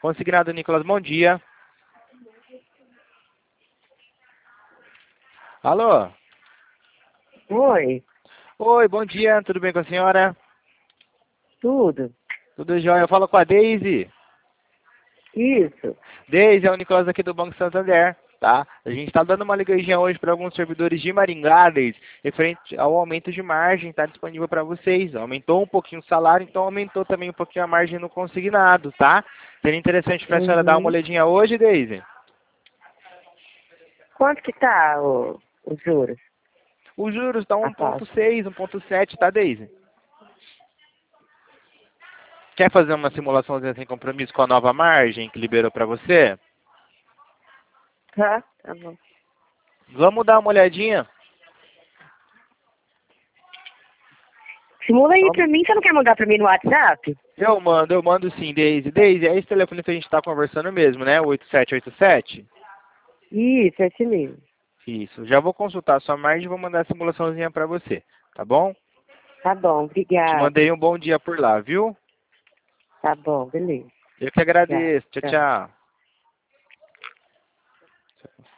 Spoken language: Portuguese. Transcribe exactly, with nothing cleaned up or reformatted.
Consignado, Nicolas, bom dia. Alô? Oi, Oi, bom dia, tudo bem com a senhora? tudo? Tudo jóia, eu falo com a Deise. Isso. Deise, é o Nicolas aqui do Banco Santander, tá? A gente está dando uma ligadinha hoje para alguns servidores de Maringá, Deise, referente ao aumento de margem, está disponível para vocês. Aumentou um pouquinho o salário, então aumentou também um pouquinho a margem no consignado, tá? Seria interessante para a senhora dar uma Uhum. olhadinha hoje, Deise? Quanto que tá o, os juros? Os juros estão A um ponto taxa? seis, um ponto sete, tá, Deise? Quer fazer uma simulaçãozinha sem compromisso com a nova margem que liberou para você? Tá, tá bom. Vamos dar uma olhadinha? Simula aí Vamos. pra mim, você não quer mandar pra mim no WhatsApp? Eu mando, eu mando sim, Deise. Deise, é esse telefone que a gente está conversando mesmo, né? O oito sete oito sete? Isso, é esse mesmo. Isso. Já vou consultar a sua margem e vou mandar a simulaçãozinha para você, tá bom? Tá bom, Te obrigada. mandei um bom dia por lá, viu? Tá bom, beleza. Eu que Tchau, agradeço. Tchau, tchau. tchau.